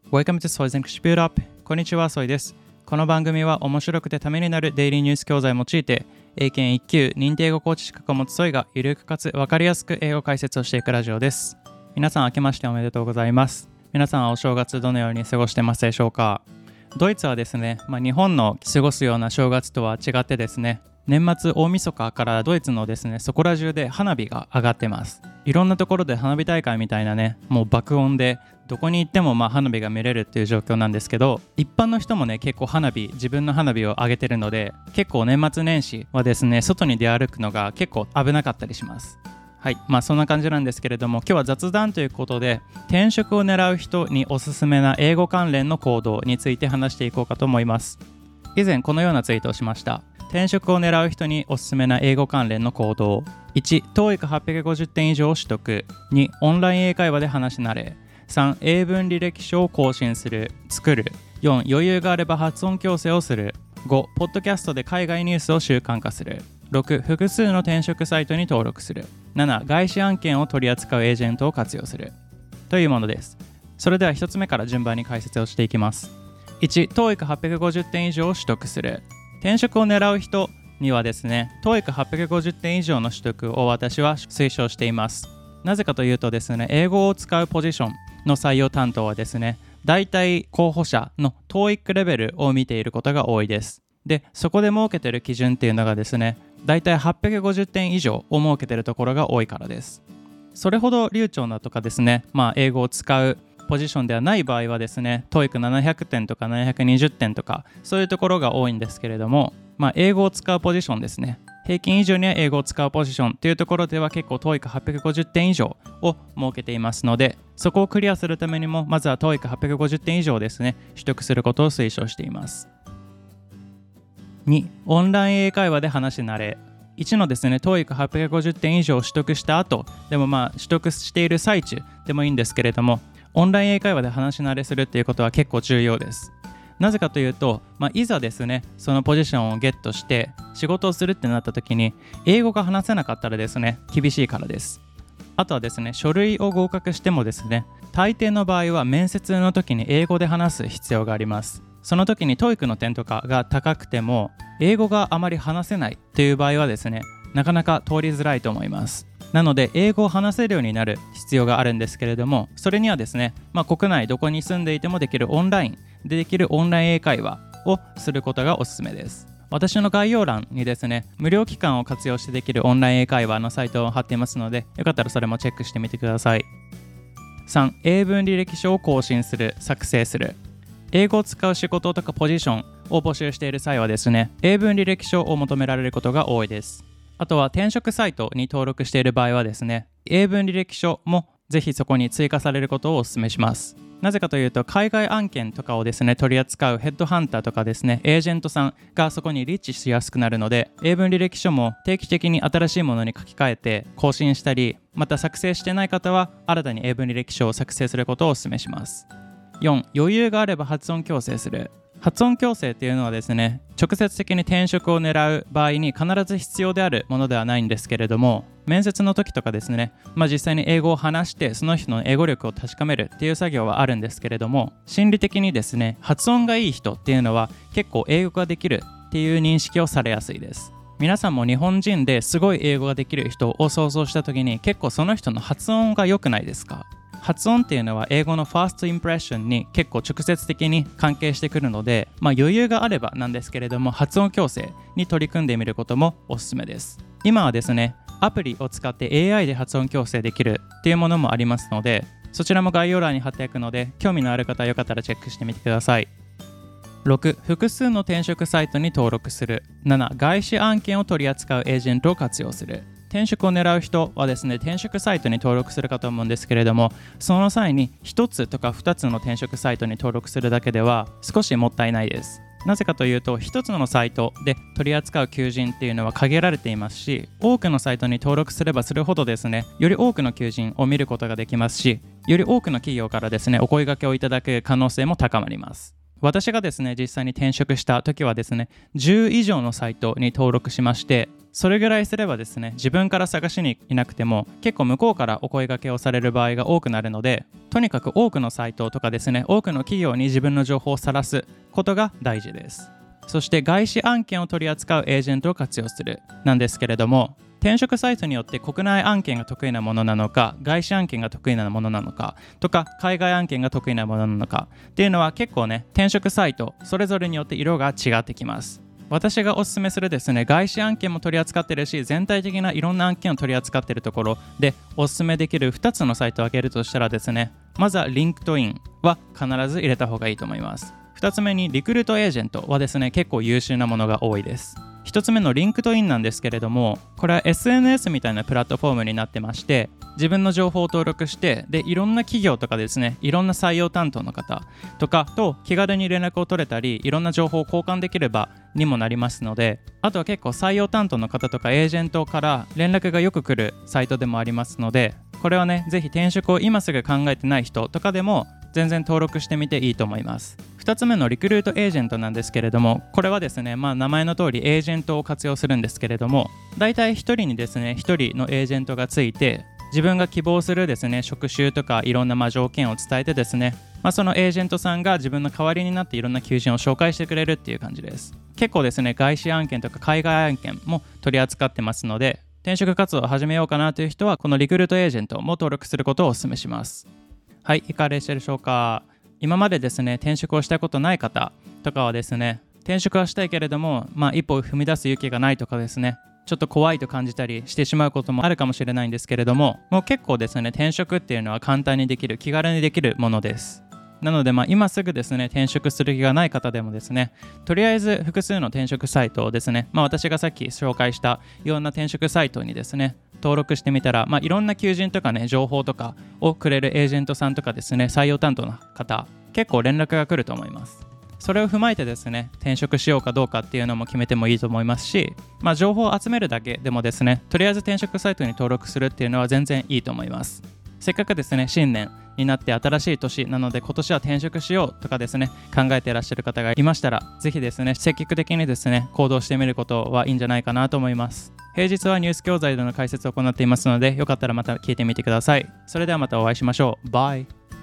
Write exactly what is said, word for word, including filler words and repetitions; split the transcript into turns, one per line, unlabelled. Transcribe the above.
Welcome to Soy's English Build Up。こんにちは、ソイです。この番組は面白くてためになるデイリーニュース教材を用いて、英検いっ級認定英語コーチ資格を持つソイがゆるくかつ分かりやすく英語解説をしていくラジオです。皆さん明けましておめでとうございます。皆さんはお正月どのように過ごしてますでしょうか。ドイツはですね、まあ、日本の過ごすような正月とは違ってですね、年末大晦日からドイツのですねそこら中で花火が上がってます。いろんなところで花火大会みたいなね、もう爆音でどこに行ってもまあ花火が見れるっていう状況なんですけど、一般の人もね結構花火自分の花火を上げてるので、結構年末年始はですね外に出歩くのが結構危なかったりします。はい、まあそんな感じなんですけれども、今日は雑談ということで転職を狙う人におすすめな英語関連の行動について話していこうかと思います。以前このようなツイートをしました。転職を狙う人におすすめな英語関連の行動。いち、トーイックはっぴゃくごじゅってん以上を取得。に、オンライン英会話で話し慣れ。さん、英文履歴書を更新する、作る。よん、余裕があれば発音矯正をする。ご、ポッドキャストで海外ニュースを習慣化する。ろく、複数の転職サイトに登録する。なな、外資案件を取り扱うエージェントを活用する。というものです。それではひとつめから順番に解説をしていきます。いち、トーイックはっぴゃくごじゅってん以上を取得する。転職を狙う人にはですね、トーイックはっぴゃくごじゅってん以上の取得を私は推奨しています。なぜかというとですね、英語を使うポジションの採用担当はですね、大体候補者の トーイック レベルを見ていることが多いです。で、そこで設けている基準っていうのがですね、大体はっぴゃくごじゅってん以上を設けているところが多いからです。それほど流暢なとかですね、まあ英語を使うポジションではない場合はですね、トーイックななひゃくてんとかななひゃくにじゅってんとかそういうところが多いんですけれども、まあ英語を使うポジションですね、平均以上には英語を使うポジションというところでは結構 トーイックはっぴゃくごじゅってん以上を設けていますので、そこをクリアするためにもまずは トーイックはっぴゃくごじゅってん以上ですね取得することを推奨しています。に、オンライン英会話で話し慣れ。いちのですね トーイックはっぴゃくごじゅってん以上取得した後でもまあ取得している最中でもいいんですけれども、オンライン英会話で話し慣れするっていうことは結構重要です。なぜかというと、まあ、いざですねそのポジションをゲットして仕事をするってなった時に英語が話せなかったらですね厳しいからです。あとはですね、書類を合格してもですね、大抵の場合は面接の時に英語で話す必要があります。その時に トーイック の点とかが高くても英語があまり話せないっていう場合はですね、なかなか通りづらいと思います。なので英語を話せるようになる必要があるんですけれども、それにはですね、まあ、国内どこに住んでいてもできるオンラインでできるオンライン英会話をすることがおすすめです。私の概要欄にですね、無料期間を活用してできるオンライン英会話のサイトを貼っていますので、よかったらそれもチェックしてみてください。さん、英文履歴書を更新する、作成する。英語を使う仕事とかポジションを募集している際はですね、英文履歴書を求められることが多いです。あとは転職サイトに登録している場合はですね、英文履歴書もぜひそこに追加されることをお勧めします。なぜかというと、海外案件とかをですね取り扱うヘッドハンターとかですね、エージェントさんがそこにリーチしやすくなるので、英文履歴書も定期的に新しいものに書き換えて更新したり、また作成してない方は新たに英文履歴書を作成することをお勧めします。よん、余裕があれば発音矯正する。発音矯正っていうのはですね、直接的に転職を狙う場合に必ず必要であるものではないんですけれども、面接の時とかですね、まあ、実際に英語を話してその人の英語力を確かめるっていう作業はあるんですけれども、心理的にですね発音がいい人っていうのは結構英語ができるっていう認識をされやすいです。皆さんも日本人ですごい英語ができる人を想像した時に結構その人の発音が良くないですか？発音っていうのは英語のファーストインプレッションに結構直接的に関係してくるので、まあ、余裕があればなんですけれども、発音矯正に取り組んでみることもおすすめです。今はですねアプリを使って エーアイ で発音矯正できるっていうものもありますので、そちらも概要欄に貼っておくので、興味のある方はよかったらチェックしてみてください。ろく、複数の転職サイトに登録する。なな、外資案件を取り扱うエージェントを活用する。転職を狙う人はですね、転職サイトに登録するかと思うんですけれども、その際にひとつとかふたつの転職サイトに登録するだけでは少しもったいないです。なぜかというと、ひとつのサイトで取り扱う求人っていうのは限られていますし、多くのサイトに登録すればするほどですね、より多くの求人を見ることができますし、より多くの企業からですねお声掛けをいただく可能性も高まります。 私がですね実際に転職した時はですねじゅう以上のサイトに登録しまして、それぐらいすればですね自分から探しにいなくても結構向こうからお声掛けをされる場合が多くなるので、とにかく多くのサイトとかですね多くの企業に自分の情報を晒すことが大事です。そして外資案件を取り扱うエージェントを活用するなんですけれども、転職サイトによって国内案件が得意なものなのか外資案件が得意なものなのかとか海外案件が得意なものなのかっていうのは結構ね転職サイトそれぞれによって色が違ってきます。私がおすすめするですね外資案件も取り扱ってるし全体的ないろんな案件を取り扱っているところでおすすめできるふたつのサイトを挙げるとしたらですね、まずは LinkedIn は必ず入れた方がいいと思います。ふたつめにリクルートエージェントはですね結構優秀なものが多いです。ひとつめの LinkedIn なんですけれども、これは エスエヌエス みたいなプラットフォームになってまして、自分の情報を登録してでいろんな企業とかですねいろんな採用担当の方とかと気軽に連絡を取れたりいろんな情報を交換できる場にもなりますので、あとは結構採用担当の方とかエージェントから連絡がよく来るサイトでもありますので、これはねぜひ転職を今すぐ考えてない人とかでも全然登録してみていいと思います。ふたつめのリクルートエージェントなんですけれども、これはですね、まあ、名前の通りエージェントを活用するんですけれども、だいたいひとりにですねひとりのエージェントがついて自分が希望するですね職種とかいろんなまあ条件を伝えてですね、まあ、そのエージェントさんが自分の代わりになっていろんな求人を紹介してくれるっていう感じです。結構ですね外資案件とか海外案件も取り扱ってますので、転職活動を始めようかなという人はこのリクルートエージェントも登録することをお勧めします。はい、いかがでしたでしょうか。今までですね転職をしたことない方とかはですね、転職はしたいけれども、まあ、一歩を踏み出す勇気がないとかですね、ちょっと怖いと感じたりしてしまうこともあるかもしれないんですけれども、もう結構ですね転職っていうのは簡単にできる気軽にできるものです。なので、まあ、今すぐですね転職する気がない方でもですね、とりあえず複数の転職サイトをですね、まあ、私がさっき紹介したいろんな転職サイトにですね登録してみたら、まあ、いろんな求人とかね情報とかをくれるエージェントさんとかですね採用担当の方結構連絡が来ると思います。それを踏まえてですね転職しようかどうかっていうのも決めてもいいと思いますし、まあ、情報を集めるだけでもですねとりあえず転職サイトに登録するっていうのは全然いいと思います。せっかくですね新年になって新しい年なので今年は転職しようとかですね考えていらっしゃる方がいましたら、ぜひですね積極的にですね行動してみることはいいんじゃないかなと思います。平日はニュース教材での解説を行っていますので、よかったらまた聞いてみてください。それではまたお会いしましょう。バイ。